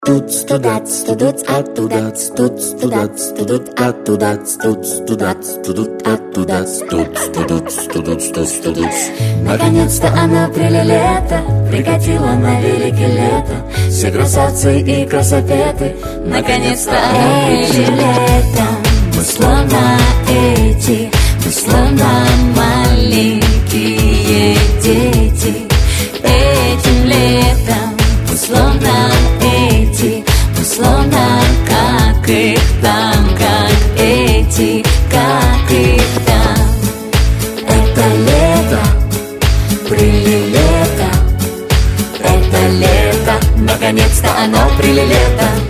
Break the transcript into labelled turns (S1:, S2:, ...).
S1: Туц, тудац, тудуц, оттудац, туц, тудац, тудут, оттудац, туц, тудац, тудут, оттудац, туц, тудуц, тудуц, туц, тудуц. Наконец-то оно прилето, прикатило на велике лето. Все красавцы и красопеты, наконец-то этим летом. Мы словно эти, мы словно